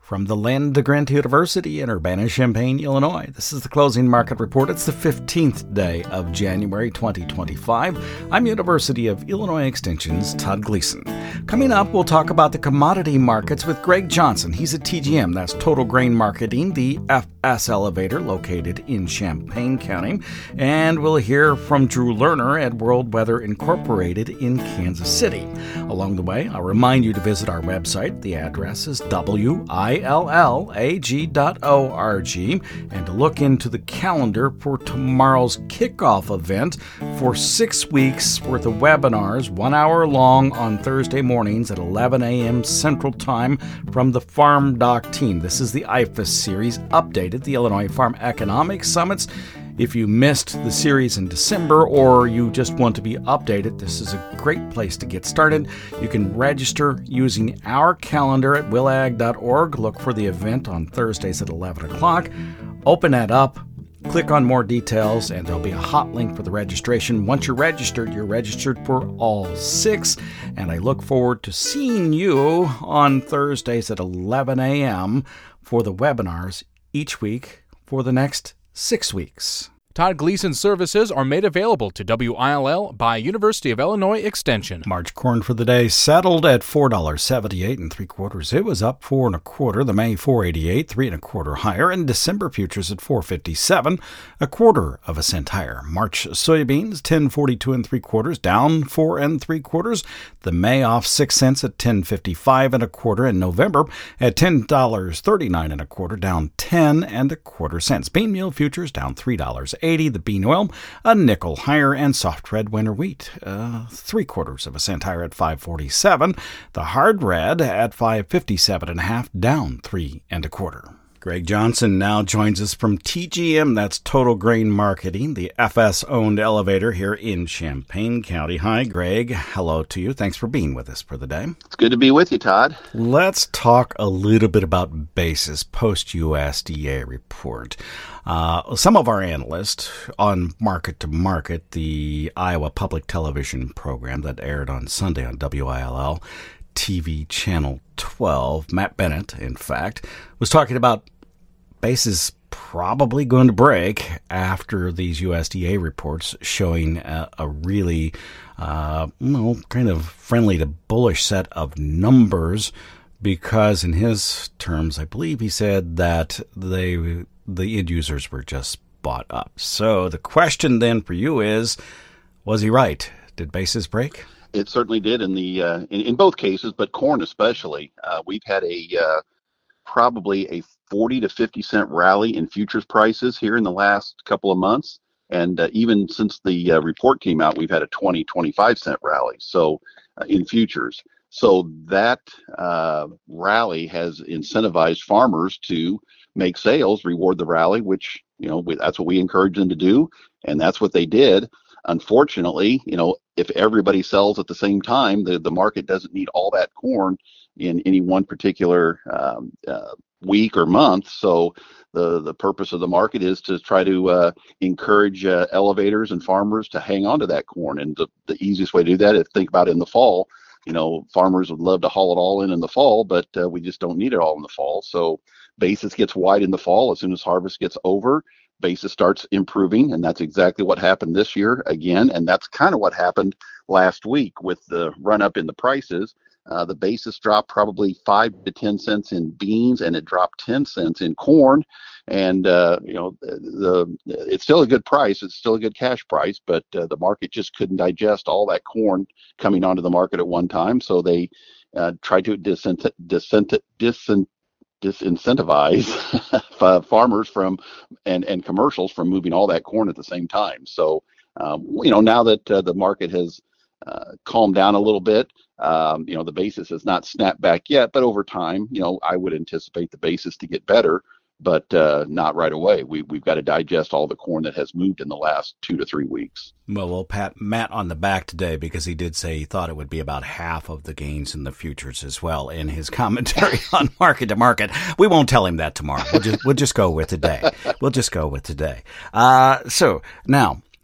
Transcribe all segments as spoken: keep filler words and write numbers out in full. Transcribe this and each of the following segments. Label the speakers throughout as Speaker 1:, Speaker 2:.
Speaker 1: From the land of Grant University in Urbana-Champaign, Illinois, this is the Closing Market Report. It's the fifteenth day of January twenty twenty-five. I'm University of Illinois Extension's Todd Gleason. Coming up, we'll talk about the commodity markets with Greg Johnson. He's at T G M, that's Total Grain Marketing, the F S elevator located in Champaign County. And we'll hear from Drew Lerner at World Weather Incorporated in Kansas City. Along the way, I'll remind you to visit our website. The address is W I L L A G dot org, and to look into the calendar for tomorrow's kickoff event for six weeks worth of webinars, one hour long on Thursday mornings at eleven a.m. Central Time from the Farm Doc team. This is the I F A S series updated, the Illinois Farm Economics Summits. If you missed the series in December or you just want to be updated, this is a great place to get started. You can register using our calendar at willag dot org. Look for the event on Thursdays at eleven o'clock. Open that up, click on more details, and there'll be a hot link for the registration. Once you're registered, you're registered for all six. And I look forward to seeing you on Thursdays at eleven a.m. for the webinars each week for the next six weeks.
Speaker 2: Todd Gleason services are made available to W I L L by University of Illinois Extension.
Speaker 1: March corn for the day settled at four dollars seventy-eight and three quarters. It was up four and a quarter. The May four eighty-eight, three and a quarter higher, and December futures at four fifty-seven, a quarter of a cent higher. March soybeans ten forty-two and three quarters, down four and three quarters. The May off six cents at ten fifty-five and a quarter, and November at ten dollars thirty-nine and a quarter, down ten and a quarter cents. Bean meal futures down three dollars eighty. The bean oil a nickel higher, and soft red winter wheat uh, three quarters of a cent higher at five forty-seven. The hard red at five fifty-seven and a half, down three and a quarter. Greg Johnson now joins us from T G M, that's Total Grain Marketing, the F S-owned elevator here in Champaign County. Hi, Greg. Hello to you. Thanks for being with us for the day.
Speaker 3: It's good to be with you, Todd.
Speaker 1: Let's talk a little bit about basis post-U S D A report. Uh, some of our analysts on Market to Market, the Iowa Public Television program that aired on Sunday on W I L L T V Channel twelve, Matt Bennett, in fact, was talking about basis probably going to break after these U S D A reports showing a, a really, uh, well, kind of friendly to bullish set of numbers, because in his terms, I believe he said that they, the end users were just bought up. So the question then for you is, was he right? Did basis break?
Speaker 3: It certainly did in the uh, in, in both cases, but corn especially. Uh, we've had a uh, probably a forty to fifty cent rally in futures prices here in the last couple of months, and uh, even since the uh, report came out, we've had a twenty, twenty-five cent rally. So uh, in futures, so that uh, rally has incentivized farmers to make sales, reward the rally, which you know we, that's what we encourage them to do, and that's what they did. Unfortunately, you know, if everybody sells at the same time, the, the market doesn't need all that corn in any one particular um, uh, week or month. So the, the purpose of the market is to try to uh, encourage uh, elevators and farmers to hang on to that corn. And the, the easiest way to do that is think about it in the fall. You know, farmers would love to haul it all in in the fall, but uh, we just don't need it all in the fall. So basis gets wide in the fall. As soon as harvest gets over, basis starts improving, and that's exactly what happened this year again, and that's kind of what happened last week with the run up in the prices. Uh, the basis dropped probably five to ten cents in beans, and it dropped ten cents in corn. And uh, you know, the, the it's still a good price. It's still a good cash price, but uh, the market just couldn't digest all that corn coming onto the market at one time. So they uh, tried to disincent, disincent, disincent disincentivize farmers from and and commercials from moving all that corn at the same time. So um, you know, now that uh, the market has uh, calmed down a little bit, um, you know, the basis has not snapped back yet, but over time, you know, I would anticipate the basis to get better, but uh, not right away. We, we've got to digest all the corn that has moved in the last two to three weeks.
Speaker 1: Well, we'll pat Matt on the back today because he did say he thought it would be about half of the gains in the futures as well in his commentary on Market to Market. We won't tell him that tomorrow. We'll just, we'll just go with today. We'll just go with today. Uh, so now,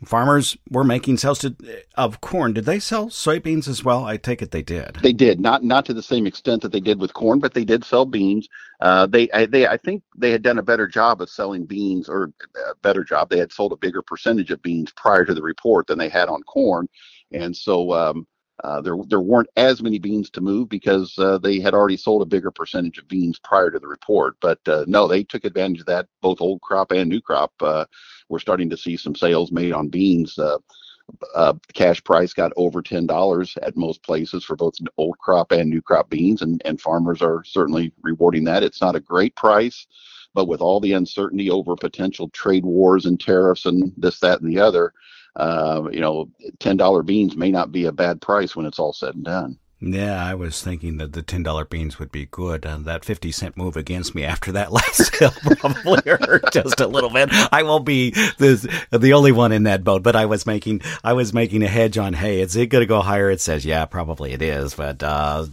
Speaker 1: farmers were making sales to, of corn. Did they sell soybeans as well? I take it they did.
Speaker 3: They did, not not to the same extent that they did with corn, but they did sell beans. Uh, they I, they I think they had done a better job of selling beans, or a better job. They had sold a bigger percentage of beans prior to the report than they had on corn, and so um, uh, there there weren't as many beans to move because uh, they had already sold a bigger percentage of beans prior to the report. But uh, no, they took advantage of that. Both old crop and new crop. Uh, we're starting to see some sales made on beans. Uh, Uh, cash price got over ten dollars at most places for both old crop and new crop beans, and, and farmers are certainly rewarding that. It's not a great price, but with all the uncertainty over potential trade wars and tariffs and this, that, and the other, uh, you know, ten dollar beans may not be a bad price when it's all said and done.
Speaker 1: Yeah, I was thinking that the ten dollar beans would be good. Uh, that fifty cent move against me after that last sale probably hurt just a little bit. I won't be the, the only one in that boat, but I was making I was making a hedge on, hey, is it going to go higher? It says, yeah, probably it is, but uh,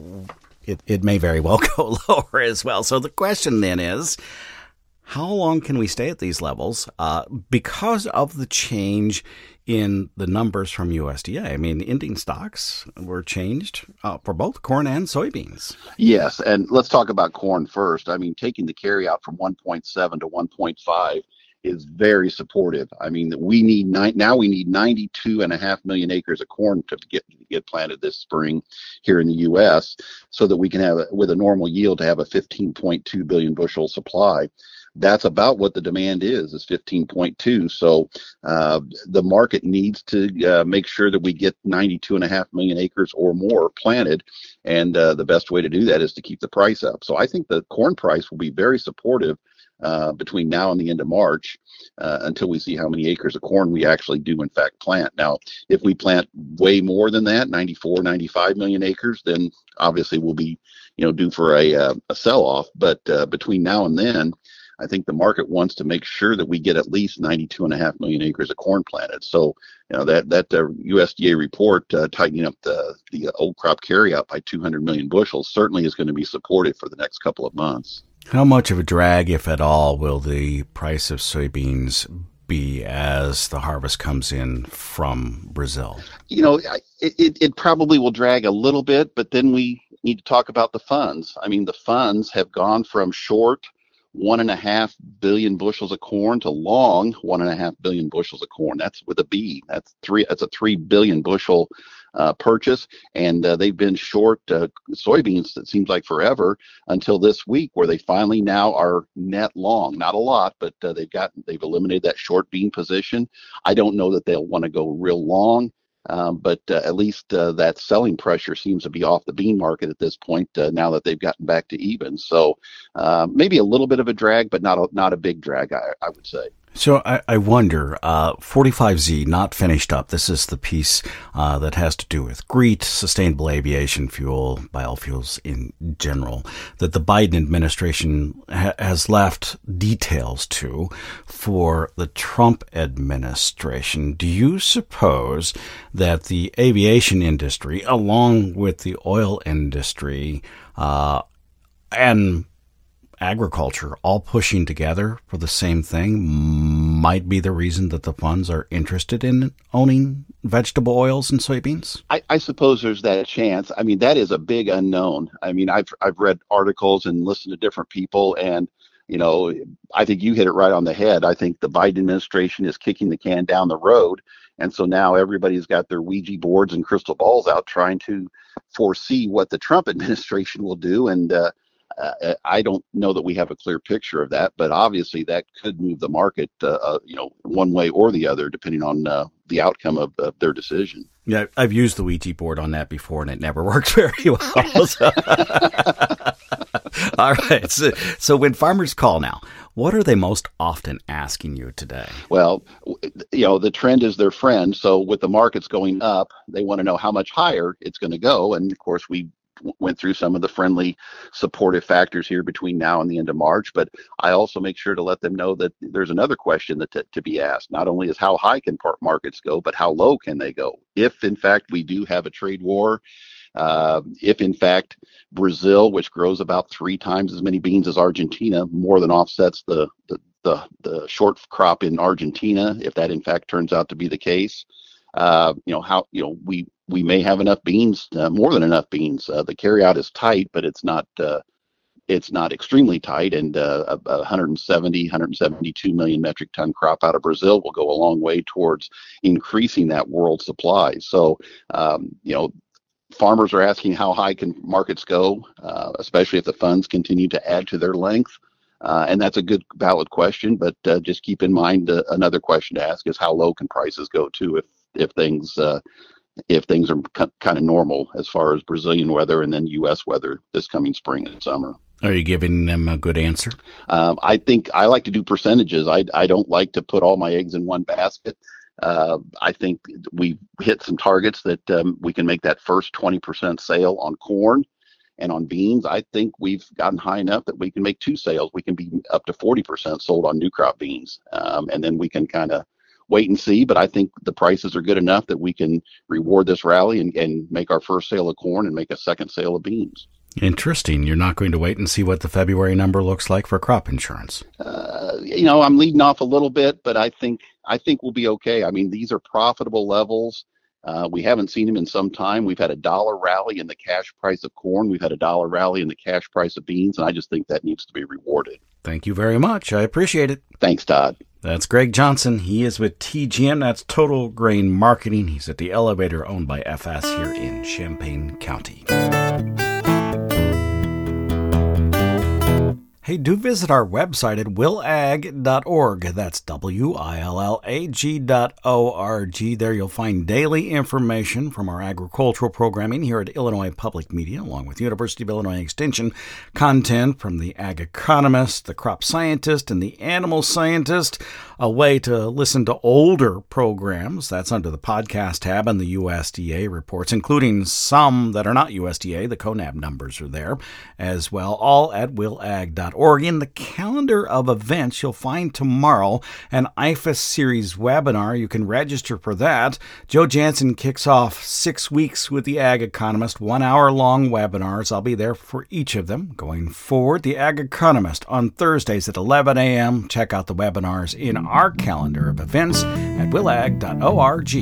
Speaker 1: it, it may very well go lower as well. So the question then is, how long can we stay at these levels uh, because of the change in the numbers from U S D A? I mean, ending stocks were changed uh, for both corn and soybeans.
Speaker 3: Yes, and let's talk about corn first. I mean, taking the carryout from one point seven to one point five is very supportive. I mean, we need nine, now we need ninety-two and a half million acres of corn to get to get planted this spring here in the U S so that we can have, with a normal yield, to have a fifteen point two billion bushel supply. That's about what the demand is, is fifteen point two. So uh, the market needs to uh, make sure that we get ninety-two and a half million acres or more planted. And uh, the best way to do that is to keep the price up. So I think the corn price will be very supportive uh, between now and the end of March uh, until we see how many acres of corn we actually do in fact plant. Now, if we plant way more than that, ninety-four, ninety-five million acres, then obviously we'll be, you know, due for a, uh, a sell-off. But uh, between now and then, I think the market wants to make sure that we get at least ninety-two and a half million acres of corn planted. So, you know, that that uh, U S D A report uh, tightening up the the old crop carryout by two hundred million bushels certainly is going to be supportive for the next couple of months.
Speaker 1: How much of a drag, if at all, will the price of soybeans be as the harvest comes in from Brazil?
Speaker 3: You know, it, it, it probably will drag a little bit, but then we need to talk about the funds. I mean, the funds have gone from short one and a half billion bushels of corn to long one and a half billion bushels of corn. That's with a B. That's three. That's a three billion bushel uh, purchase, and uh, they've been short uh, soybeans. It seems like forever until this week, where they finally now are net long. Not a lot, but uh, they've got they've eliminated that short bean position. I don't know that they'll want to go real long. Um, but uh, at least uh, that selling pressure seems to be off the bean market at this point uh, now that they've gotten back to even. So uh, maybe a little bit of a drag, but not a, not a big drag, I, I would say.
Speaker 1: So I, I wonder, uh, forty-five Z, not finished up. This is the piece uh, that has to do with GREET, sustainable aviation fuel, biofuels in general, that the Biden administration ha- has left details to for the Trump administration. Do you suppose that the aviation industry, along with the oil industry, uh, and agriculture all pushing together for the same thing might be the reason that the funds are interested in owning vegetable oils and soybeans?
Speaker 3: I, I suppose there's that chance. I mean, that is a big unknown. I mean, I've I've read articles and listened to different people, and you know, I think you hit it right on the head. I think the Biden administration is kicking the can down the road, and so now everybody's got their Ouija boards and crystal balls out trying to foresee what the Trump administration will do, and uh, Uh, I don't know that we have a clear picture of that, but obviously that could move the market, uh, uh, you know, one way or the other, depending on uh, the outcome of uh, their decision.
Speaker 1: Yeah, I've used the Ouija board on that before, and it never works very well. So. All right. So, so when farmers call now, what are they most often asking you today?
Speaker 3: Well, you know, the trend is their friend. So with the markets going up, they want to know how much higher it's going to go. And of course, we went through some of the friendly supportive factors here between now and the end of March, but I also make sure to let them know that there's another question that to, to be asked. Not only is how high can markets go, but how low can they go? If in fact we do have a trade war, uh, if in fact Brazil, which grows about three times as many beans as Argentina, more than offsets the, the the the short crop in Argentina, if that in fact turns out to be the case. Uh, you know how you know we we may have enough beans, uh, more than enough beans. Uh, the carryout is tight, but it's not uh, it's not extremely tight. And uh, a one hundred seventy, one hundred seventy-two million metric ton crop out of Brazil will go a long way towards increasing that world supply. So um, you know. Farmers are asking how high can markets go, uh, especially if the funds continue to add to their length. Uh, and that's a good, valid question. But uh, just keep in mind uh, another question to ask is how low can prices go too if if things uh, if things are c- kind of normal as far as Brazilian weather and then U S weather this coming spring and summer.
Speaker 1: Are you giving them a good answer?
Speaker 3: Um, I think I like to do percentages. I I don't like to put all my eggs in one basket. Uh, I think we hit some targets that um, we can make that first twenty percent sale on corn and on beans. I think we've gotten high enough that we can make two sales. We can be up to forty percent sold on new crop beans. Um, and then we can kind of wait and see. But I think the prices are good enough that we can reward this rally and, and make our first sale of corn and make a second sale of beans.
Speaker 1: Interesting. You're not going to wait and see what the February number looks like for crop insurance.
Speaker 3: Uh, you know, I'm leading off a little bit, but I think I think we'll be okay. I mean, these are profitable levels. Uh, we haven't seen them in some time. We've had a dollar rally in the cash price of corn. We've had a dollar rally in the cash price of beans, and I just think that needs to be rewarded.
Speaker 1: Thank you very much. I appreciate it.
Speaker 3: Thanks, Todd.
Speaker 1: That's Greg Johnson. He is with T G M. That's Total Grain Marketing. He's at the elevator owned by F S here in Champaign County. Hey, do visit our website at will ag dot org. That's W I L L A G dot O R G. There you'll find daily information from our agricultural programming here at Illinois Public Media, along with University of Illinois Extension, content from the Ag Economist, the Crop Scientist, and the Animal Scientist, a way to listen to older programs. That's under the podcast tab and the U S D A reports, including some that are not U S D A. The C O N A B numbers are there as well, all at will ag dot org. In the calendar of events, you'll find tomorrow an I F A S series webinar. You can register for that. Joe Jansen kicks off six weeks with the Ag Economist, one-hour-long webinars. I'll be there for each of them going forward. The Ag Economist on Thursdays at eleven a.m. Check out the webinars in our calendar of events at will ag dot org.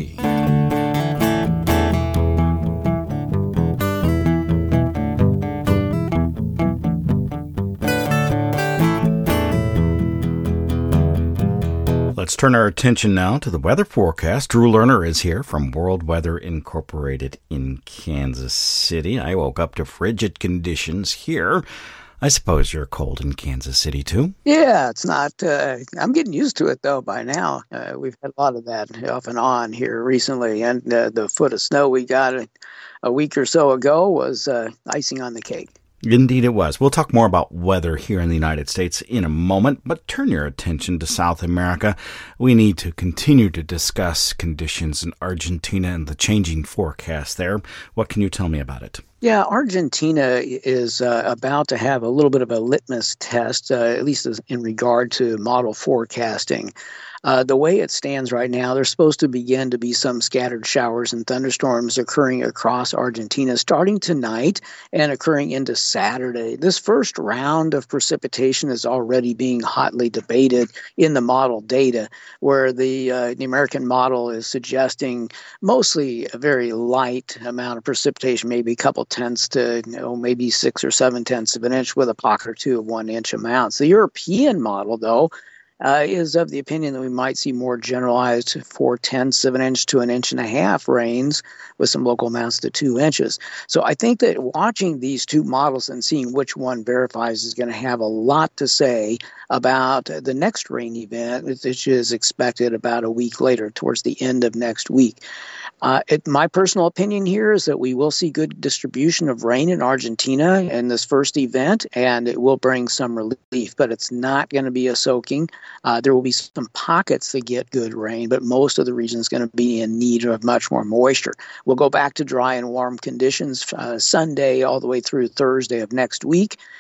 Speaker 1: Let's turn our attention now to the weather forecast. Drew Lerner is here from World Weather Incorporated in Kansas City. I woke up to frigid conditions here. I suppose you're cold in Kansas City, too?
Speaker 4: Yeah, it's not. Uh, I'm getting used to it, though, by now. Uh, we've had a lot of that off and on here recently. And uh, the foot of snow we got a, a week or so ago was uh, icing on the cake.
Speaker 1: Indeed it was. We'll talk more about weather here in the United States in a moment, but turn your attention to South America. We need to continue to discuss conditions in Argentina and the changing forecast there. What can you tell me about it?
Speaker 4: Yeah, Argentina is uh, about to have a little bit of a litmus test, uh, at least as in regard to model forecasting. Uh, the way it stands right now, there's supposed to begin to be some scattered showers and thunderstorms occurring across Argentina starting tonight and occurring into Saturday. This first round of precipitation is already being hotly debated in the model data, where the, uh, the American model is suggesting mostly a very light amount of precipitation, maybe a couple tenths to, you know, maybe six or seven tenths of an inch with a pocket or two of one inch amounts. The European model, though, Uh, is of the opinion that we might see more generalized four tenths of an inch to an inch and a half rains with some local amounts to two inches. So I think that watching these two models and seeing which one verifies is going to have a lot to say about the next rain event, which is expected about a week later, towards the end of next week. Uh, it, my personal opinion here is that we will see good distribution of rain in Argentina in this first event, and it will bring some relief, but it's not going to be a soaking. Uh, there will be some pockets that get good rain, but most of the region is going to be in need of much more moisture. We'll go back to dry and warm conditions uh, Sunday all the way through Thursday of next week,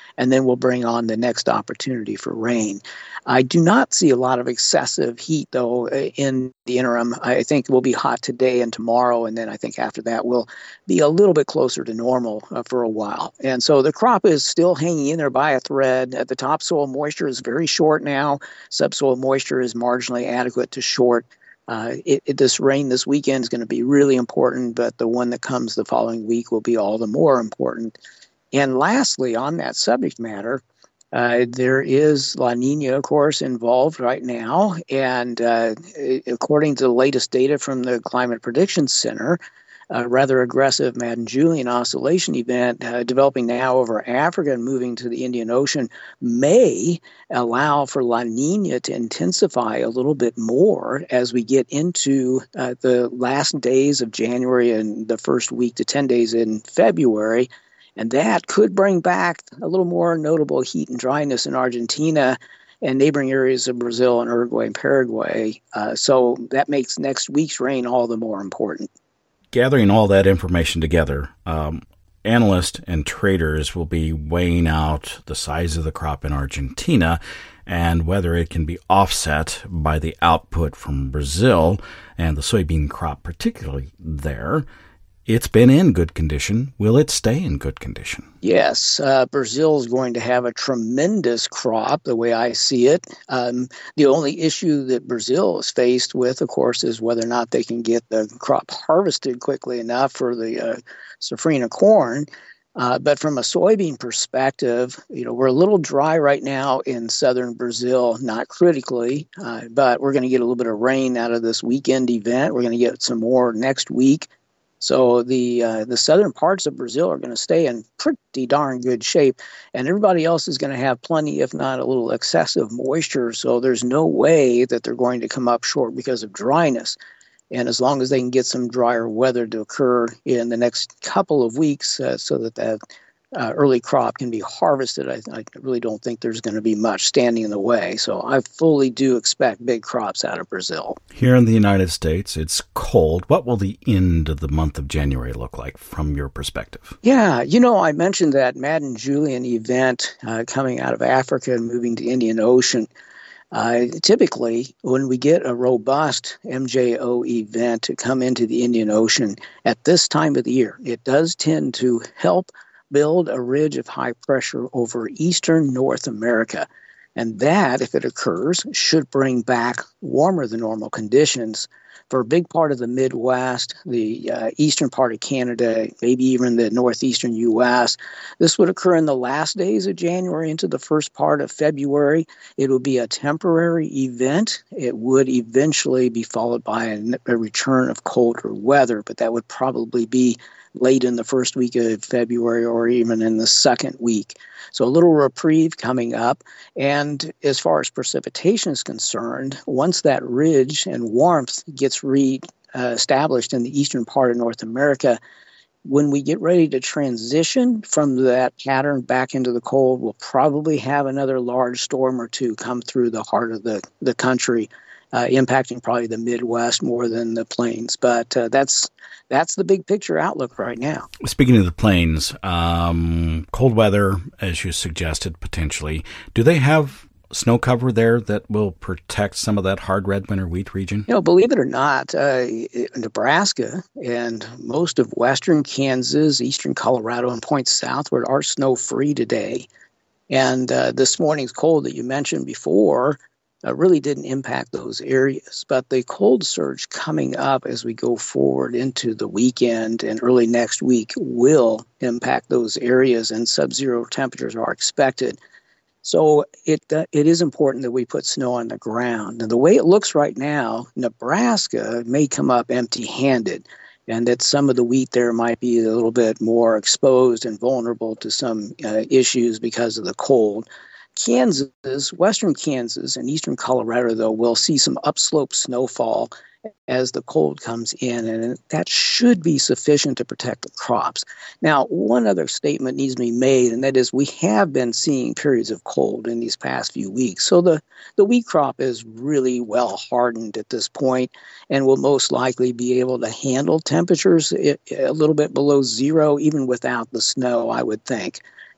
Speaker 4: and then we'll bring on the next opportunity for rain. I do not see a lot of excessive heat, though, in the interim. I think we'll be hot today and tomorrow, and then I think after that we'll be a little bit closer to normal uh, for a while. And so the crop is still hanging in there by a thread. At the topsoil moisture is very short now. Subsoil moisture is marginally adequate to short. Uh, it, it, this rain this weekend is going to be really important, but the one that comes the following week will be all the more important. And lastly, on that subject matter, uh, there is La Nina, of course, involved right now. And uh, according to the latest data from the Climate Prediction Center, a rather aggressive Madden-Julian oscillation event uh, developing now over Africa and moving to the Indian Ocean may allow for La Nina to intensify a little bit more as we get into uh, the last days of January and the first week to ten days in February. And that could bring back a little more notable heat and dryness in Argentina and neighboring areas of Brazil and Uruguay and Paraguay. Uh, so that makes next week's rain all the more important.
Speaker 1: Gathering all that information together, um, analysts and traders will be weighing out the size of the crop in Argentina and whether it can be offset by the output from Brazil and the soybean crop, particularly there. It's been in good condition. Will it stay in good condition?
Speaker 4: Yes, uh, Brazil is going to have a tremendous crop, the way I see it. Um, the only issue that Brazil is faced with, of course, is whether or not they can get the crop harvested quickly enough for the uh, safrinha corn. Uh, but from a soybean perspective, you know, we're a little dry right now in southern Brazil, not critically, uh, but we're going to get a little bit of rain out of this weekend event. We're going to get some more next week. So the uh, the southern parts of Brazil are going to stay in pretty darn good shape, and everybody else is going to have plenty, if not a little excessive moisture. So there's no way that they're going to come up short because of dryness. And as long as they can get some drier weather to occur in the next couple of weeks uh, so that that uh, early crop can be harvested, I, I really don't think there's going to be much standing in the way. So I fully do expect big crops out of Brazil.
Speaker 1: Here in the United States, it's cold. What will the end of the month of January look like from your perspective?
Speaker 4: Yeah, you know, I mentioned that Madden-Julian event uh, coming out of Africa and moving to Indian Ocean. Uh, typically, when we get a robust M J O event to come into the Indian Ocean at this time of the year, it does tend to help build a ridge of high pressure over eastern North America. And that, if it occurs, should bring back warmer than normal conditions for a big part of the Midwest, the uh, eastern part of Canada, maybe even the northeastern U S. This would occur in the last days of January into the first part of February. It would be a temporary event. It would eventually be followed by a, a return of colder weather, but that would probably be late in the first week of February or even in the second week. So a little reprieve coming up. And as far as precipitation is concerned, once that ridge and warmth gets re-established in the eastern part of North America, when we get ready to transition from that pattern back into the cold, we'll probably have another large storm or two come through the heart of the, the country, uh, impacting probably the Midwest more than the plains. But uh, that's that's the big picture outlook right now.
Speaker 1: Speaking of the plains, um, cold weather, as you suggested, potentially. Do they have snow cover there that will protect some of that hard red winter wheat region?
Speaker 4: You know, believe it or not, uh, Nebraska and most of western Kansas, eastern Colorado, and points southward are snow-free today. And uh, this morning's cold that you mentioned before uh, really didn't impact those areas. But the cold surge coming up as we go forward into the weekend and early next week will impact those areas, and sub-zero temperatures are expected. So it uh, it is important that we put snow on the ground. And the way it looks right now, Nebraska may come up empty-handed, and that some of the wheat there might be a little bit more exposed and vulnerable to some uh, issues because of the cold. Kansas, western Kansas, and eastern Colorado, though, will see some upslope snowfall as the cold comes in, and that should be sufficient to protect the crops. Now, one other statement needs to be made, and that is we have been seeing periods of cold in these past few weeks. So the, the wheat crop is really well hardened at this point and will most likely be able to handle temperatures a little bit below zero, even without the snow, I would think.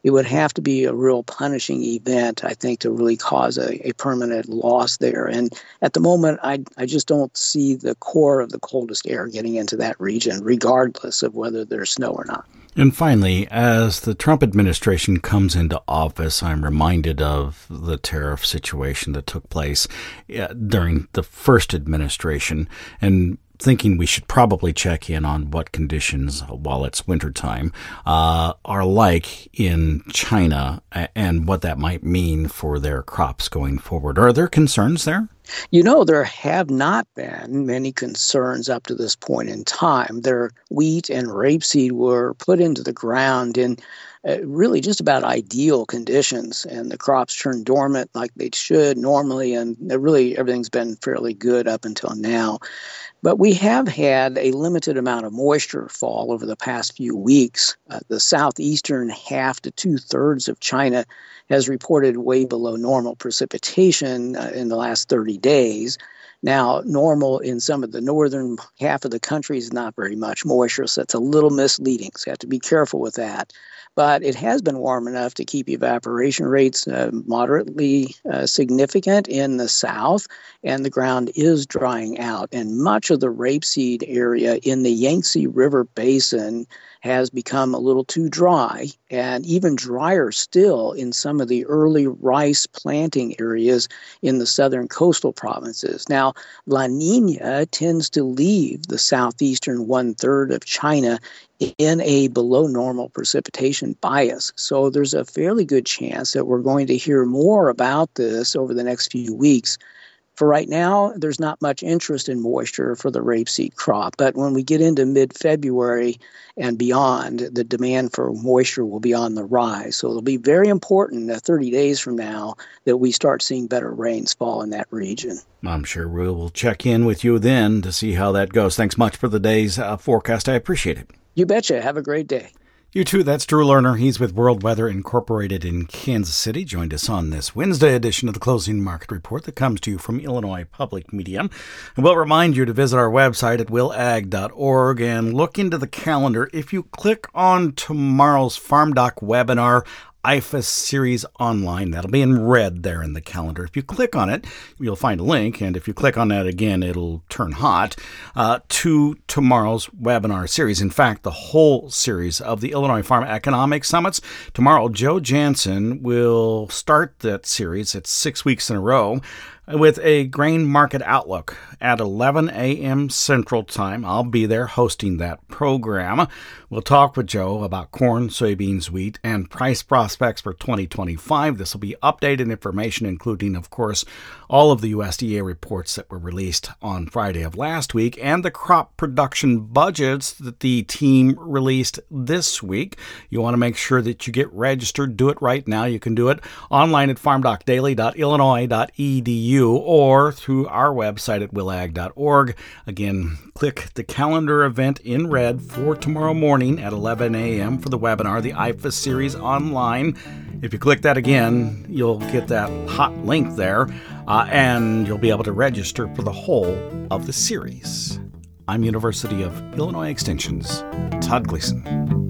Speaker 4: it would have to be a real punishing event, I think, to really cause a, a permanent loss there. And at the moment, I, I just don't see the core of the coldest air getting into that region, regardless of whether there's snow or not.
Speaker 1: And finally, as the Trump administration comes into office, I'm reminded of the tariff situation that took place during the first administration, and thinking we should probably check in on what conditions, while it's wintertime, uh, are like in China and what that might mean for their crops going forward. Are there concerns there?
Speaker 4: You know, there have not been many concerns up to this point in time. Their wheat and rapeseed were put into the ground in uh, really just about ideal conditions, and the crops turned dormant like they should normally, and really everything's been fairly good up until now. But we have had a limited amount of moisture fall over the past few weeks. Uh, the southeastern half to two-thirds of China has reported way below normal precipitation uh, in the last thirty days. Now, normal in some of the northern half of the country is not very much moisture, so it's a little misleading. So you have to be careful with that. But it has been warm enough to keep evaporation rates uh, moderately uh, significant in the south, and the ground is drying out. And much of the rapeseed area in the Yangtze River Basin has become a little too dry, and even drier still in some of the early rice planting areas in the southern coastal provinces. Now, La Nina tends to leave the southeastern one-third of China in a below normal precipitation bias. So there's a fairly good chance that we're going to hear more about this over the next few weeks. For right now, there's not much interest in moisture for the rapeseed crop, but when we get into mid-February and beyond, the demand for moisture will be on the rise. So it'll be very important uh, thirty days from now that we start seeing better rains fall in that region.
Speaker 1: I'm sure we will check in with you then to see how that goes. Thanks much for the day's uh, forecast. I appreciate it.
Speaker 4: You betcha. Have a great day.
Speaker 1: You too. That's Drew Lerner. He's with World Weather Incorporated in Kansas City. Joined us on this Wednesday edition of the Closing Market Report that comes to you from Illinois Public Media. And we'll remind you to visit our website at will ag dot org and look into the calendar. If you click on tomorrow's Farm Doc webinar, I F A S Series Online. That'll be in red there in the calendar. If you click on it, you'll find a link, and if you click on that again, it'll turn hot uh, to tomorrow's webinar series. In fact, the whole series of the Illinois Farm Economic Summits. Tomorrow, Joe Jansen will start that series. It's six weeks in a row with a grain market outlook at eleven a.m. Central Time. I'll be there hosting that program. We'll talk with Joe about corn, soybeans, wheat, and price prospects for twenty twenty-five. This will be updated information, including, of course, all of the U S D A reports that were released on Friday of last week and the crop production budgets that the team released this week. You want to make sure that you get registered. Do it right now. You can do it online at farm doc daily dot illinois dot e d u or through our website at will ag dot org. Again, click the calendar event in red for tomorrow morning at eleven a.m. for the webinar, the I F A S Series Online. If you click that again, you'll get that hot link there, uh, and you'll be able to register for the whole of the series. I'm University of Illinois Extension's Todd Gleason.